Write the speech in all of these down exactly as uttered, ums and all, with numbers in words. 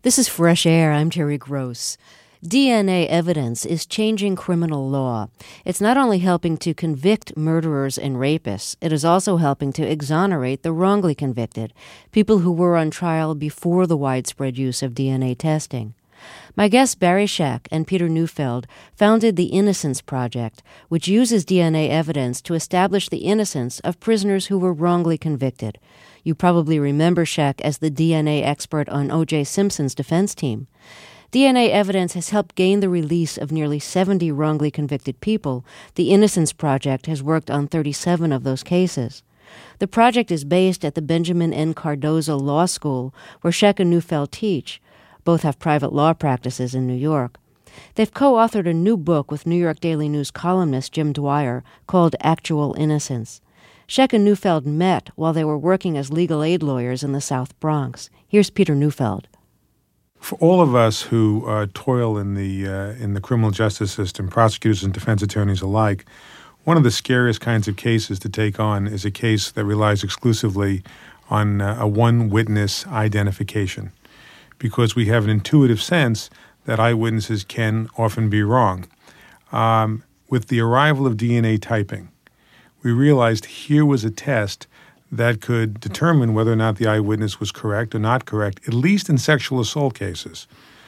This is Fresh Air. I'm Terry Gross. D N A evidence is changing criminal law. It's not only helping to convict murderers and rapists, it is also helping to exonerate the wrongly convicted, people who were on trial before the widespread use of D N A testing. My guests Barry Scheck and Peter Neufeld founded the Innocence Project, which uses D N A evidence to establish the innocence of prisoners who were wrongly convicted. You probably remember Scheck as the D N A expert on O J. Simpson's defense team. D N A evidence has helped gain the release of nearly seventy wrongly convicted people. The Innocence Project has worked on thirty-seven of those cases. The project is based at the Benjamin N. Cardozo Law School, where Scheck and Neufeld teach. Both have private law practices in New York. They've co-authored a new book with New York Daily News columnist Jim Dwyer called Actual Innocence. Scheck and Neufeld met while they were working as legal aid lawyers in the South Bronx. Here's Peter Neufeld. For all of us who uh, toil in the uh, in the criminal justice system, prosecutors and defense attorneys alike, one of the scariest kinds of cases to take on is a case that relies exclusively on uh, a one-witness identification, because we have an intuitive sense that eyewitnesses can often be wrong. Um, with the arrival of D N A typing, we realized here was a test that could determine whether or not the eyewitness was correct or not correct, at least in sexual assault cases.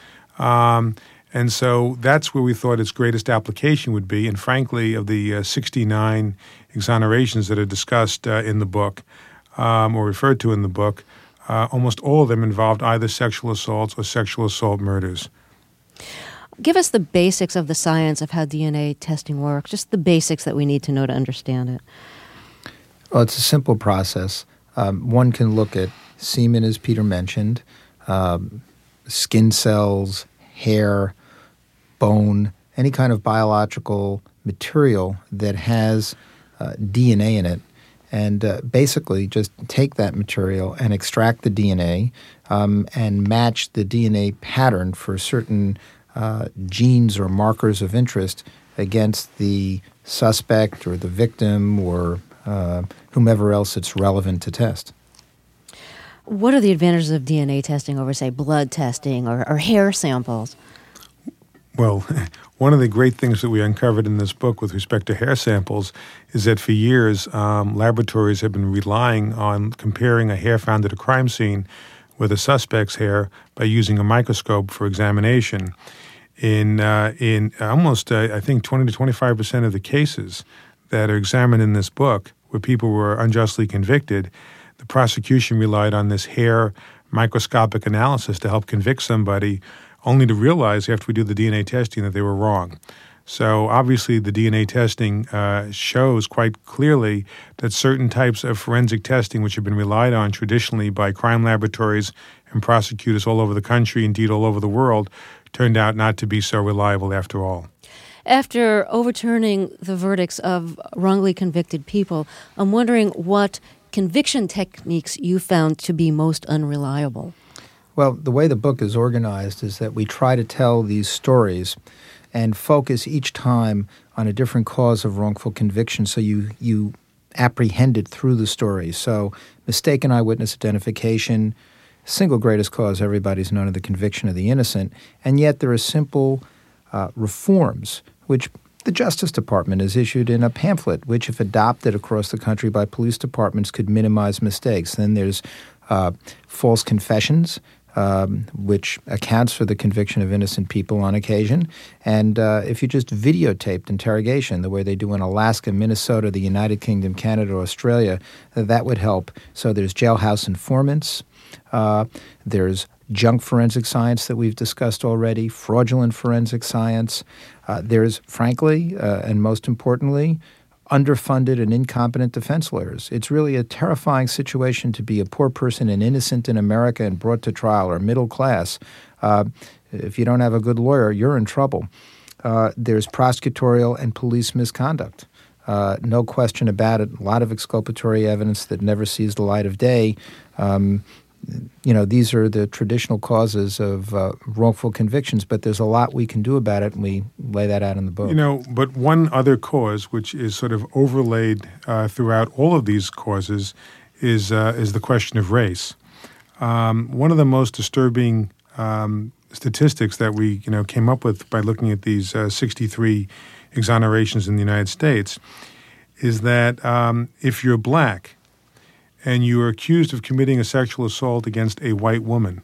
Um, and so that's where we thought its greatest application would be. And frankly, of the uh, sixty-nine exonerations that are discussed uh, in the book, um, or referred to in the book, uh, almost all of them involved either sexual assaults or sexual assault murders. Give us the basics of the science of how D N A testing works, just the basics that we need to know to understand it. Well, it's a simple process. Um, one can look at semen, as Peter mentioned, um, skin cells, hair, bone, any kind of biological material that has uh, D N A in it, and uh, basically just take that material and extract the D N A um, and match the D N A pattern for certain uh, genes or markers of interest against the suspect or the victim or Uh, whomever else it's relevant to test. What are the advantages of D N A testing over, say, blood testing or, or hair samples? Well, one of the great things that we uncovered in this book with respect to hair samples is that for years, um, laboratories have been relying on comparing a hair found at a crime scene with a suspect's hair by using a microscope for examination. In uh, in almost, uh, I think, twenty to twenty-five percent of the cases that are examined in this book, where people were unjustly convicted, the prosecution relied on this hair microscopic analysis to help convict somebody, only to realize after we do the D N A testing that they were wrong. So obviously the D N A testing uh, shows quite clearly that certain types of forensic testing, which have been relied on traditionally by crime laboratories and prosecutors all over the country, indeed all over the world, turned out not to be so reliable after all. After overturning the verdicts of wrongly convicted people, I'm wondering what conviction techniques you found to be most unreliable. Well, the way the book is organized is that we try to tell these stories and focus each time on a different cause of wrongful conviction so you, you apprehend it through the story. So mistaken eyewitness identification, single greatest cause everybody's known of the conviction of the innocent, and yet there are simple uh, reforms which the Justice Department has issued in a pamphlet, which, if adopted across the country by police departments, could minimize mistakes. Then there's uh, false confessions, um, which accounts for the conviction of innocent people on occasion. And uh, if you just videotaped interrogation, the way they do in Alaska, Minnesota, the United Kingdom, Canada, Australia, uh, that would help. So there's jailhouse informants. Uh, there's junk forensic science that we've discussed already, fraudulent forensic science. Uh, there's, frankly, uh, and most importantly, underfunded and incompetent defense lawyers. It's really a terrifying situation to be a poor person and innocent in America and brought to trial, or middle class. Uh, if you don't have a good lawyer, you're in trouble. Uh, there's prosecutorial and police misconduct. Uh, no question about it. A lot of exculpatory evidence that never sees the light of day. Um, You know, these are the traditional causes of uh, wrongful convictions, but there's a lot we can do about it, and we lay that out in the book. You know, but one other cause, which is sort of overlaid uh, throughout all of these causes, is uh, is the question of race. Um, one of the most disturbing um, statistics that we you know came up with by looking at these uh, sixty-three exonerations in the United States is that um, if you're black and you are accused of committing a sexual assault against a white woman,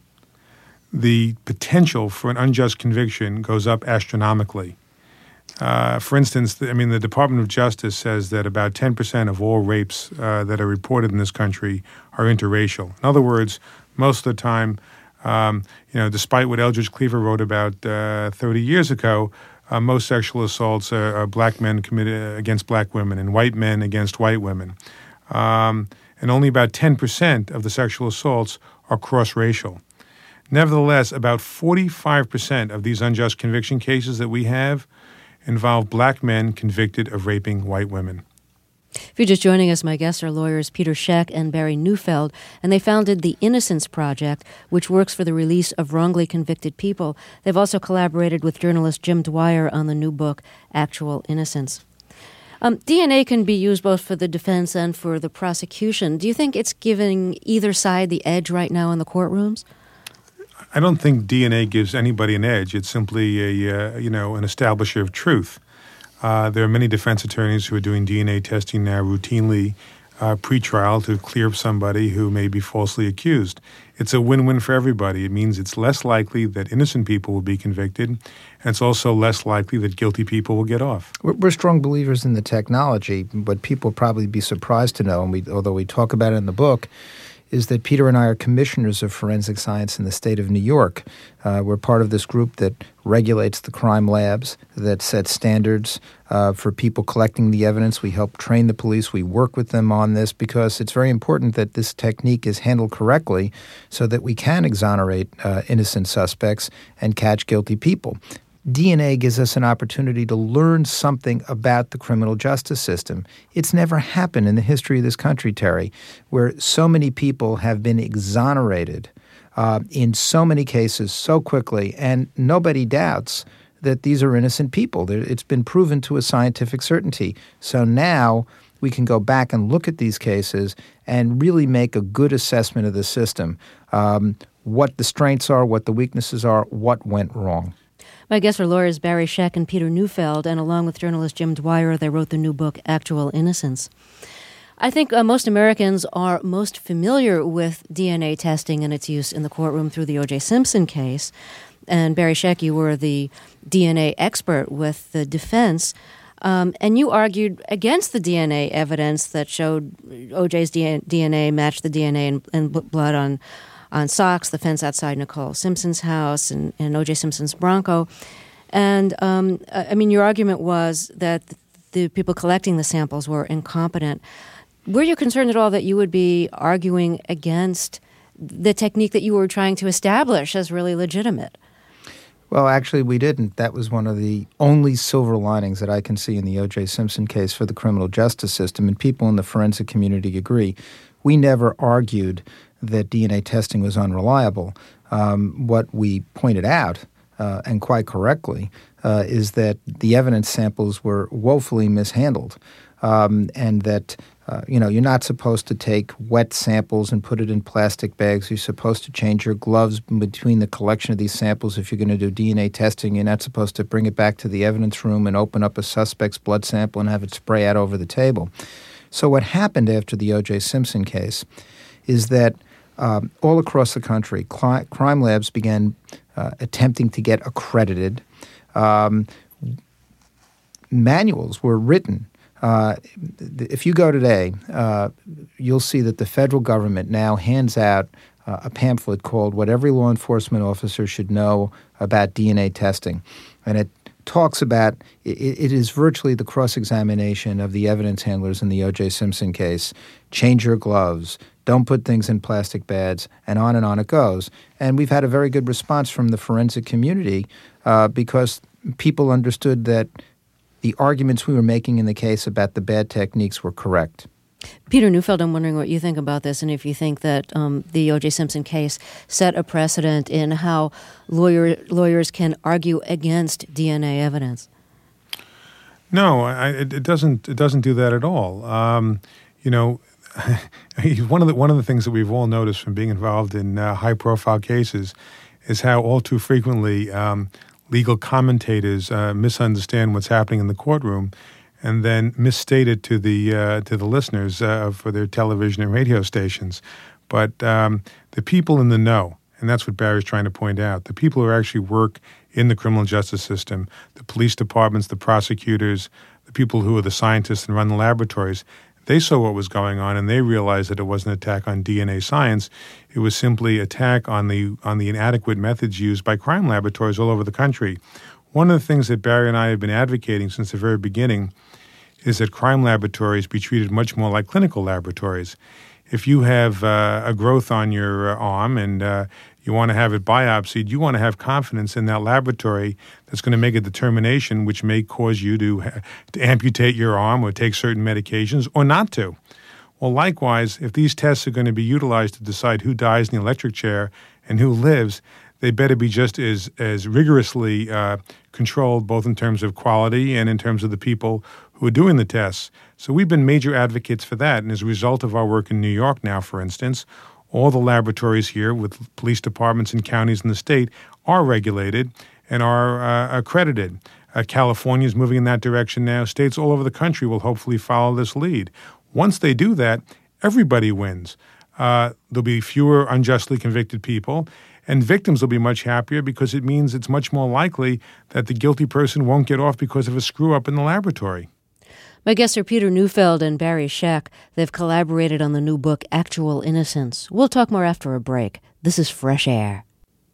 the potential for an unjust conviction goes up astronomically. Uh, for instance, the, I mean, the Department of Justice says that about ten percent of all rapes uh, that are reported in this country are interracial. In other words, most of the time, um, you know, despite what Eldridge Cleaver wrote about uh, thirty years ago, uh, most sexual assaults are, are black men committed against black women and white men against white women. Um, and only about ten percent of the sexual assaults are cross-racial. Nevertheless, about forty-five percent of these unjust conviction cases that we have involve black men convicted of raping white women. If you're just joining us, my guests are lawyers Peter Scheck and Barry Neufeld, and they founded the Innocence Project, which works for the release of wrongly convicted people. They've also collaborated with journalist Jim Dwyer on the new book, Actual Innocence. Um, D N A can be used both for the defense and for the prosecution. Do you think it's giving either side the edge right now in the courtrooms? I don't think D N A gives anybody an edge. It's simply a uh, you know an establisher of truth. Uh, there are many defense attorneys who are doing D N A testing now routinely uh, pre-trial to clear somebody who may be falsely accused. It's a win-win for everybody. It means it's less likely that innocent people will be convicted, and it's also less likely that guilty people will get off. We're, we're strong believers in the technology, but people will probably be surprised to know, and we, although we talk about it in the book, is that Peter and I are commissioners of forensic science in the state of New York. Uh, we're part of this group that regulates the crime labs, that sets standards uh, for people collecting the evidence. We help train the police. We work with them on this because it's very important that this technique is handled correctly so that we can exonerate uh, innocent suspects and catch guilty people. D N A gives us an opportunity to learn something about the criminal justice system. It's never happened in the history of this country, Terry, where so many people have been exonerated uh, in so many cases so quickly, and nobody doubts that these are innocent people. It's been proven to a scientific certainty. So now we can go back and look at these cases and really make a good assessment of the system, um, what the strengths are, what the weaknesses are, what went wrong. My guests are lawyers Barry Scheck and Peter Neufeld, and along with journalist Jim Dwyer, they wrote the new book, Actual Innocence. I think uh, most Americans are most familiar with D N A testing and its use in the courtroom through the O J Simpson case. And Barry Scheck, you were the D N A expert with the defense, um, and you argued against the D N A evidence that showed O J's D N A matched the D N A and, and blood on on socks, the fence outside Nicole Simpson's house, and, and O J Simpson's Bronco. And, um, I mean, your argument was that the people collecting the samples were incompetent. Were you concerned at all that you would be arguing against the technique that you were trying to establish as really legitimate? Well, actually, we didn't. That was one of the only silver linings that I can see in the O J Simpson case for the criminal justice system, and people in the forensic community agree. We never argued that D N A testing was unreliable. Um, what we pointed out, uh, and quite correctly, uh, is that the evidence samples were woefully mishandled, um, and that uh, you know you're not supposed to take wet samples and put it in plastic bags. You're supposed to change your gloves between the collection of these samples. If you're going to do D N A testing, you're not supposed to bring it back to the evidence room and open up a suspect's blood sample and have it spray out over the table. So what happened after the O J Simpson case is that Um, all across the country, cli- crime labs began uh, attempting to get accredited. Um, manuals were written. Uh, if you go today, uh, you'll see that the federal government now hands out uh, a pamphlet called What Every Law Enforcement Officer Should Know About D N A Testing. And it talks about, it, it is virtually the cross-examination of the evidence handlers in the O J Simpson case. Change your gloves. Don't put things in plastic bags, and on and on it goes. And we've had a very good response from the forensic community uh, because people understood that the arguments we were making in the case about the bad techniques were correct. Peter Neufeld, I'm wondering what you think about this, and if you think that um, the O J Simpson case set a precedent in how lawyer, lawyers can argue against D N A evidence. No, I, it, it doesn't. It doesn't do that at all. Um, you know, one of the one of the things that we've all noticed from being involved in uh, high-profile cases is how all too frequently um, legal commentators uh, misunderstand what's happening in the courtroom and then misstate it to the uh, to the listeners uh, for their television and radio stations. But um, the people in the know, and that's what Barry's trying to point out, the people who actually work in the criminal justice system, the police departments, the prosecutors, the people who are the scientists and run the laboratories, they saw what was going on, and they realized that it wasn't an attack on D N A science. It was simply an attack on the on the inadequate methods used by crime laboratories all over the country. One of the things that Barry and I have been advocating since the very beginning is that crime laboratories be treated much more like clinical laboratories. If you have uh, a growth on your uh, arm and uh, you want to have it biopsied, you want to have confidence in that laboratory that's going to make a determination which may cause you to, to amputate your arm or take certain medications or not to. Well, likewise, if these tests are going to be utilized to decide who dies in the electric chair and who lives, they better be just as, as rigorously uh, controlled, both in terms of quality and in terms of the people who are doing the tests. So we've been major advocates for that. And as a result of our work in New York now, for instance, all the laboratories here with police departments and counties in the state are regulated and are uh, accredited. Uh, California is moving in that direction now. States all over the country will hopefully follow this lead. Once they do that, everybody wins. Uh, there'll be fewer unjustly convicted people, and victims will be much happier because it means it's much more likely that the guilty person won't get off because of a screw-up in the laboratory. My guests are Peter Neufeld and Barry Scheck. They've collaborated on the new book, Actual Innocence. We'll talk more after a break. This is Fresh Air.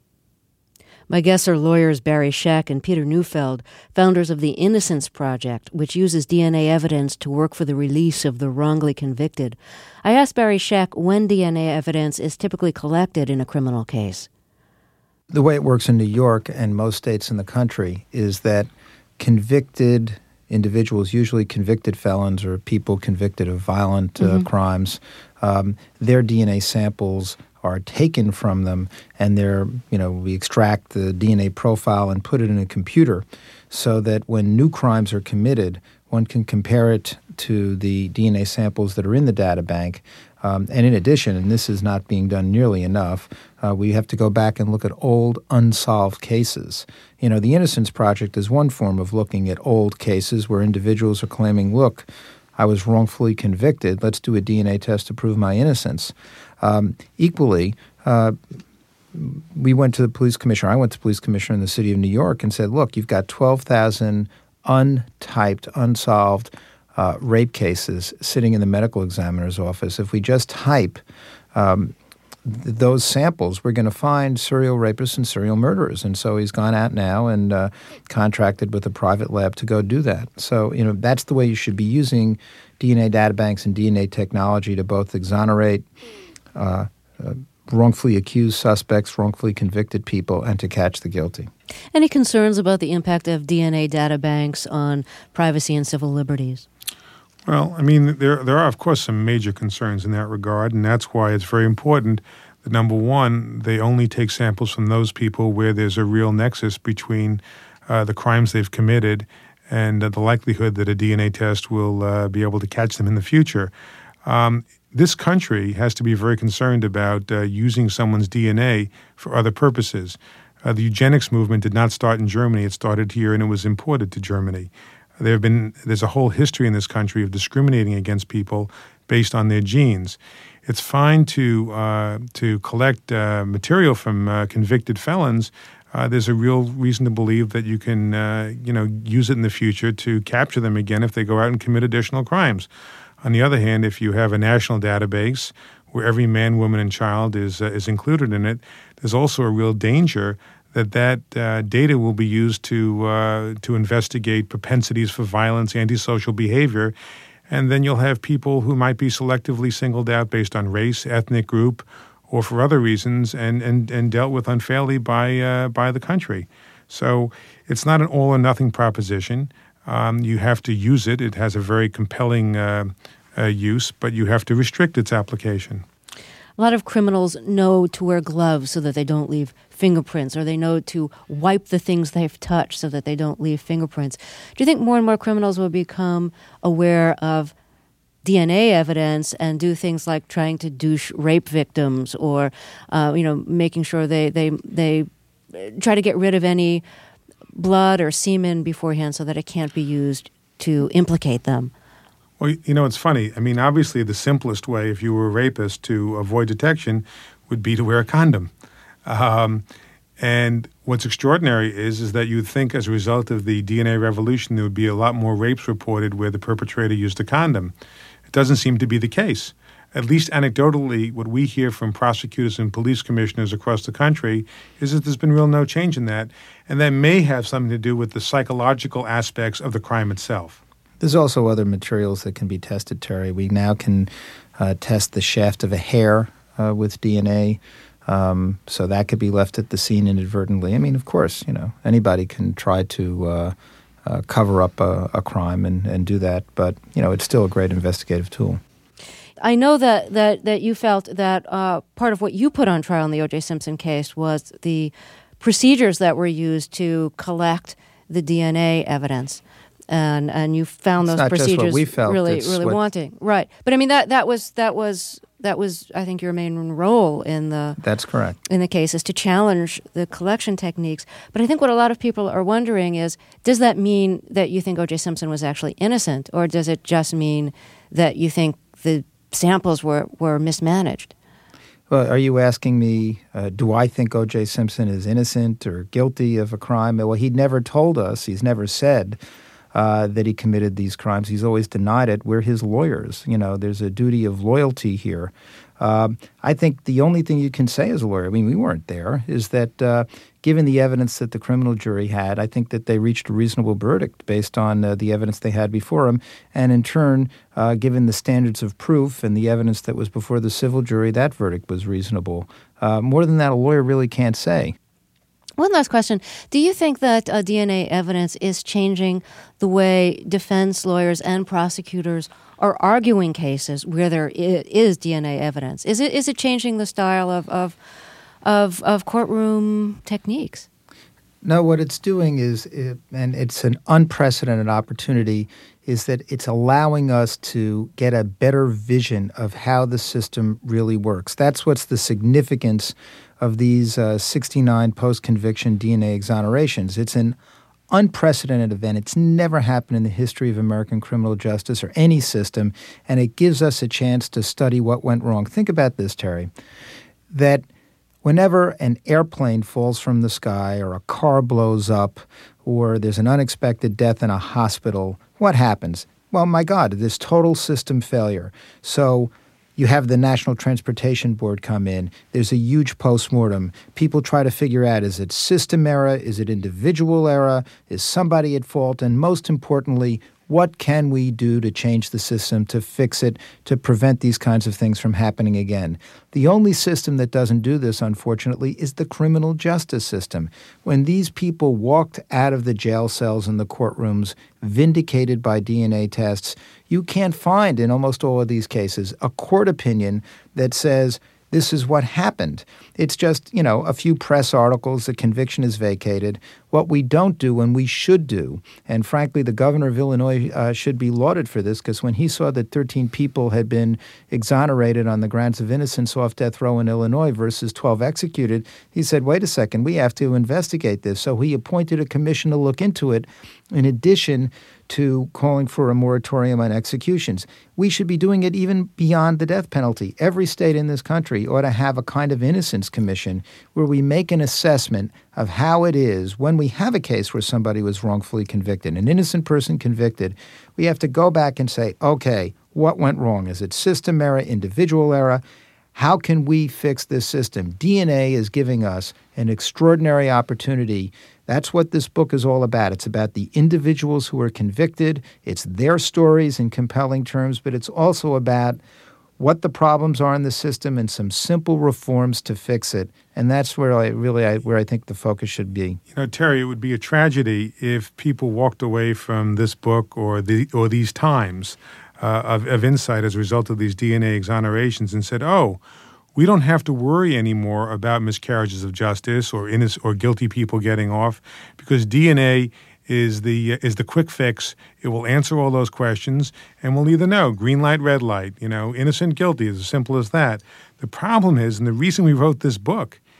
My guests are lawyers Barry Scheck and Peter Neufeld, founders of the Innocence Project, which uses D N A evidence to work for the release of the wrongly convicted. I asked Barry Scheck when D N A evidence is typically collected in a criminal case. The way it works in New York and most states in the country is that convicted individuals, usually convicted felons or people convicted of violent uh, mm-hmm. crimes, um, their D N A samples are taken from them, and they're, you know, we extract the D N A profile and put it in a computer so that when new crimes are committed, one can compare it to the D N A samples that are in the data bank. Um, and in addition, and this is not being done nearly enough, uh, we have to go back and look at old unsolved cases. You know, the Innocence Project is one form of looking at old cases where individuals are claiming, look, I was wrongfully convicted. Let's do a D N A test to prove my innocence. Um, equally, uh, we went to the police commissioner. I went to the police commissioner in the city of New York and said, look, you've got twelve thousand untyped, unsolved uh, rape cases sitting in the medical examiner's office. If we just type um, th- those samples, we're going to find serial rapists and serial murderers. And so he's gone out now and uh, contracted with a private lab to go do that. So, you know, that's the way you should be using D N A databanks and D N A technology to both exonerate uh, uh, wrongfully accused suspects, wrongfully convicted people, and to catch the guilty. Any concerns about the impact of D N A databanks on privacy and civil liberties? Well, I mean, there there are, of course, some major concerns in that regard, and that's why it's very important that, number one, they only take samples from those people where there's a real nexus between uh, the crimes they've committed and uh, the likelihood that a D N A test will uh, be able to catch them in the future. Um, this country has to be very concerned about uh, using someone's D N A for other purposes. Uh, the eugenics movement did not start in Germany. It started here, and it was imported to Germany. There have been there's a whole history in this country of discriminating against people based on their genes. It's fine to uh, to collect uh, material from uh, convicted felons. Uh, there's a real reason to believe that you can uh, you know use it in the future to capture them again if they go out and commit additional crimes. On the other hand, if you have a national database where every man, woman, and child is uh, is included in it, there's also a real danger that that uh, data will be used to uh, to investigate propensities for violence, antisocial behavior, and then you'll have people who might be selectively singled out based on race, ethnic group, or for other reasons, and and, and dealt with unfairly by uh, by the country. So it's not an all or nothing proposition. Um, you have to use it. It has a very compelling uh, uh, use, but you have to restrict its application. A lot of criminals know to wear gloves so that they don't leave fingerprints, or they know to wipe the things they've touched so that they don't leave fingerprints. Do you think more and more criminals will become aware of D N A evidence and do things like trying to douche rape victims, or uh, you know, making sure they they they try to get rid of any blood or semen beforehand so that it can't be used to implicate them. Well, you know, it's funny. I mean, obviously, the simplest way, if you were a rapist, to avoid detection would be to wear a condom. Um, and what's extraordinary is, is that you'd think as a result of the D N A revolution, there would be a lot more rapes reported where the perpetrator used a condom. It doesn't seem to be the case. At least anecdotally, what we hear from prosecutors and police commissioners across the country is that there's been real no change in that. And that may have something to do with the psychological aspects of the crime itself. There's also other materials that can be tested, Terry. We now can uh, test the shaft of a hair uh, with D N A. Um, so that could be left at the scene inadvertently. I mean, of course, you know, anybody can try to uh, uh, cover up a, a crime and, and do that. But, you know, it's still a great investigative tool. I know that, that, that you felt that uh, part of what you put on trial in the O J. Simpson case was the procedures that were used to collect the D N A evidence. And and you found it's those not procedures just what we felt, really, it's really what... wanting. Right. But I mean, that, that was, that was, that was, I think, your main role in the... That's correct. ...in the case is to challenge the collection techniques. But I think what a lot of people are wondering is, does that mean that you think O J. Simpson was actually innocent? Or does it just mean that you think the samples were, were mismanaged? Well, are you asking me, uh, do I think O J. Simpson is innocent or guilty of a crime? Well, he never told us. He's never said uh, that he committed these crimes. He's always denied it. We're his lawyers. You know, there's a duty of loyalty here. Um, I think the only thing you can say as a lawyer, I mean, we weren't there, is that uh, given the evidence that the criminal jury had, I think that they reached a reasonable verdict based on uh, the evidence they had before them. And in turn, uh, given the standards of proof and the evidence that was before the civil jury, that verdict was reasonable. Uh, more than that, a lawyer really can't say. One last question. Do you think that uh, D N A evidence is changing the way defense lawyers and prosecutors are arguing cases where there is D N A evidence? Is it is it changing the style of of of, of courtroom techniques? No, what it's doing is, and it's an unprecedented opportunity, is that it's allowing us to get a better vision of how the system really works. That's what's the significance of these uh, sixty-nine post-conviction D N A exonerations. It's an unprecedented event. It's never happened in the history of American criminal justice or any system, and it gives us a chance to study what went wrong. Think about this, Terry, that whenever an airplane falls from the sky or a car blows up or there's an unexpected death in a hospital, what happens? Well, my God, there's total system failure. So you have the National Transportation Board come in. There's a huge postmortem. People try to figure out, is it system error? Is it individual error? Is somebody at fault? And most importantly, what can we do to change the system, to fix it, to prevent these kinds of things from happening again? The only system that doesn't do this, unfortunately, is the criminal justice system. When these people walked out of the jail cells and the courtrooms vindicated by D N A tests, you can't find in almost all of these cases a court opinion that says this is what happened. It's just, you know, a few press articles, the conviction is vacated. What we don't do and we should do, and frankly, the governor of Illinois uh, should be lauded for this, because when he saw that thirteen people had been exonerated on the grounds of innocence off death row in Illinois versus twelve executed, he said, wait a second, we have to investigate this. So he appointed a commission to look into it, in addition to calling for a moratorium on executions. We should be doing it even beyond the death penalty. Every state in this country ought to have a kind of innocence commission where we make an assessment of how it is when we have a case where somebody was wrongfully convicted, an innocent person convicted. We have to go back and say, okay, what went wrong? Is it system error, individual error? How can we fix this system? D N A is giving us an extraordinary opportunity. That's what this book is all about. It's about the individuals who are convicted. It's their stories in compelling terms, but it's also about what the problems are in the system and some simple reforms to fix it. And that's where I really, I, where I think the focus should be. You know, Terry, it would be a tragedy if people walked away from this book or the or these times uh, of, of insight as a result of these D N A exonerations and said, oh, we don't have to worry anymore about miscarriages of justice or innocent or guilty people getting off, because D N A is the uh, is the quick fix. It will answer all those questions, and we'll either know green light, red light. You know, innocent, guilty is as simple as that. The problem is, and the reason we wrote this book,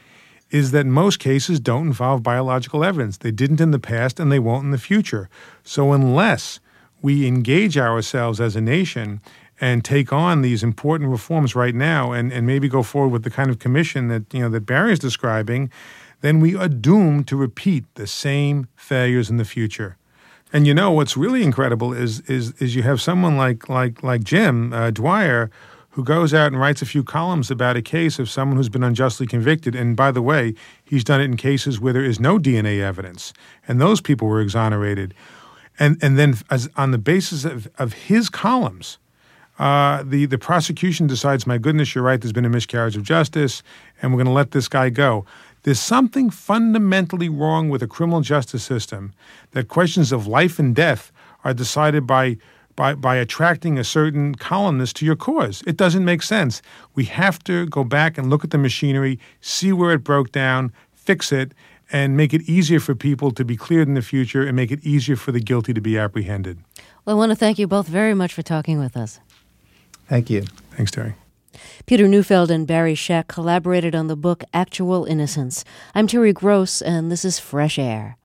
is that most cases don't involve biological evidence. They didn't in the past, and they won't in the future. So unless we engage ourselves as a nation and take on these important reforms right now and, and maybe go forward with the kind of commission that, you know, that Barry is describing, then we are doomed to repeat the same failures in the future. And you know what's really incredible is is is you have someone like like like Jim uh, Dwyer, who goes out and writes a few columns about a case of someone who's been unjustly convicted. And by the way, he's done it in cases where there is no D N A evidence, and those people were exonerated. And and then as on the basis of, of his columns, uh, the, the prosecution decides, my goodness, you're right, there's been a miscarriage of justice, and we're going to let this guy go. There's something fundamentally wrong with a criminal justice system that questions of life and death are decided by By, by attracting a certain columnist to your cause. It doesn't make sense. We have to go back and look at the machinery, see where it broke down, fix it, and make it easier for people to be cleared in the future and make it easier for the guilty to be apprehended. Well, I want to thank you both very much for talking with us. Thank you. Thanks, Terry. Peter Neufeld and Barry Scheck collaborated on the book Actual Innocence. I'm Terry Gross, and this is Fresh Air.